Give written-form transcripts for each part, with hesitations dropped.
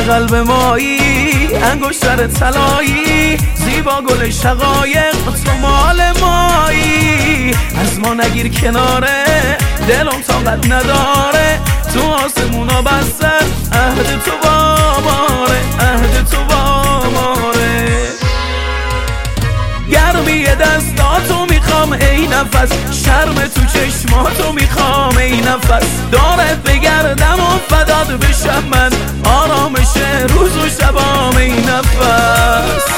قلب مایی، انگشتر طلایی، زیبا گل شقایق تو مال مایی. از ما نگیر کناره، دلم طاقت نداره، تو آسمونا بستن عهد تو با ماره، عهد تو با ماره. گرمی دستاتو میخوام ای نفس، شرم تو چشماتو میخوام ای نفس. دارت بگردم و فدات بشم من، آرامش روز و شبام ای نفس.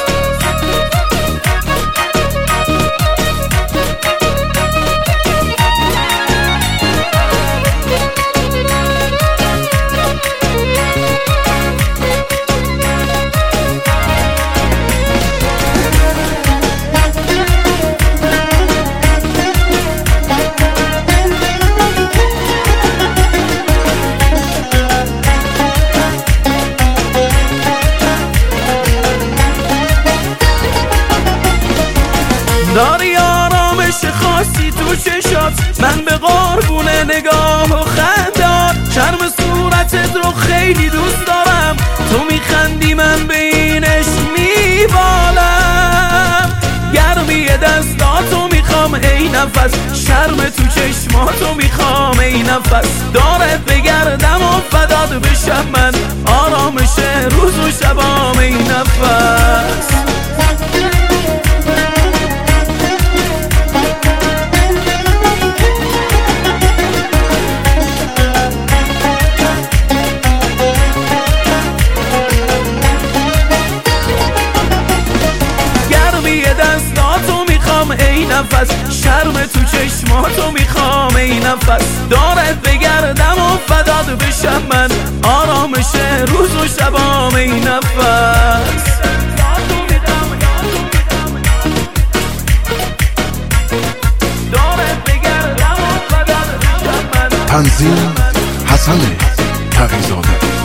داری آرامش خاصی تو چشات، من به قربون نگاه و خندات. شرم صورتت رو خیلی دوست دارم، تو میخندی من به اینش میبالم. گرمی دستاتو میخوام ای نفس، شرم تو چشماتو میخوام ای نفس. دارت بگردم و فدات بشم من، آرامش روز و شبام ای نفس. دستاتو میخوام ای نفس، شرم تو چشماتو میخوام ای نفس. دارت بگردم و فدات بشم من، آرامش روز و شبام ای نفس. دارت بگردم و فدات بشم من. تنظیم حسن تقی‌زاده.